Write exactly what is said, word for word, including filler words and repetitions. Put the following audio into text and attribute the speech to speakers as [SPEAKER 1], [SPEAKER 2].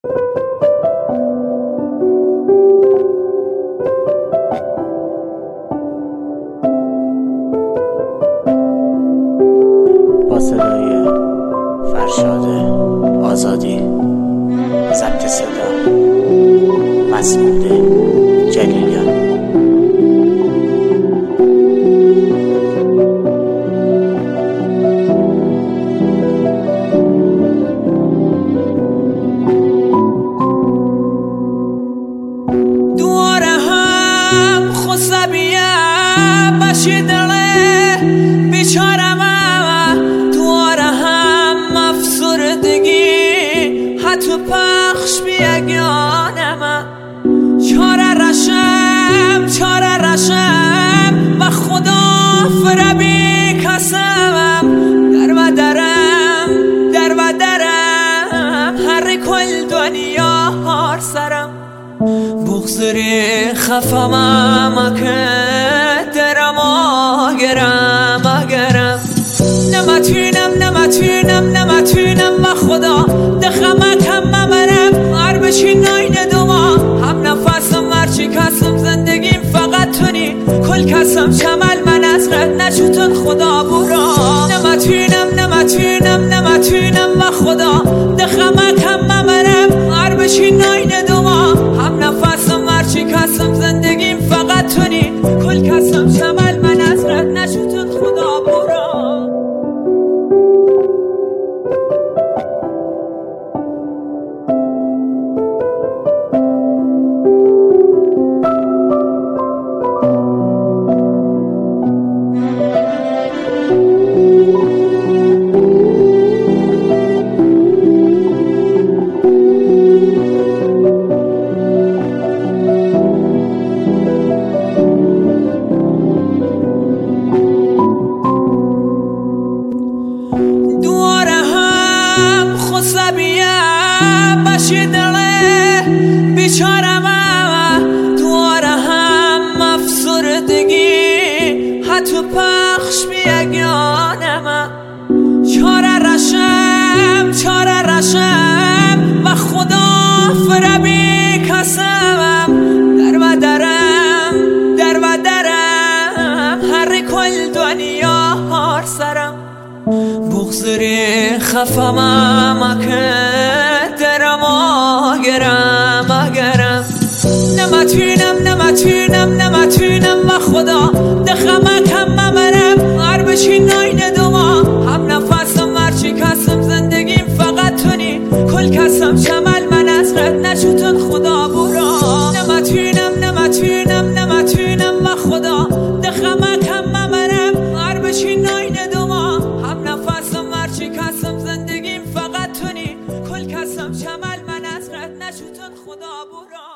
[SPEAKER 1] با صدای فرشاد آزادی، ضبط صدا مسعود جلیلیان.
[SPEAKER 2] دواره هم خسبیم بشی دله بیچارم، دواره هم افسردگی حتی پخش بیگانم. چاره رشم چاره رشم و خدا فربی کسم، در و درم در و درم هر کل دنیا هار سرم. بغزری خفم که درم آگرم آگرم، نمتونم نمتونم نمتونم و خدا دخمه کم ممرم. هر بچی ناین دوما هم نفسم هرچی کسم، زندگیم فقط تونی کل کسم شمل من از رد نشوتن خدا برا. نمتونم نمتونم نمتونم و خدا دخمه کم ممرم. هر بچی ناین دوما هم نفسم هرچی کسم، زندگیم فقط تونی کل کسم شمل من از رد نشوتن خدا برا. خسبیم بشی دله بیچارم، دواره هم افسردگی حتی پخش بیگانم. چاره رشم چاره رشم و خدا فربی کسم، در و درم در و درم هر کل دنیا هار سرم. بغزری خفم که درم آگرم آگرم، نمتونم نمتونم نمتونم و خدا دخمه کم ممرم. هر بچی ناین دوما هم نفسم هرچی کسم، زندگیم فقط تونی کل کسم شمل من از رد نشوتن خدا برا. نمتونم نمتونم نمتونم و خدا دخمه کم ممرم. هر بچی ناین دوما هم نفسم هرچی کسم، زندگیم فقط تونی کل کسم شمل من از رد نشوتن خدا برا.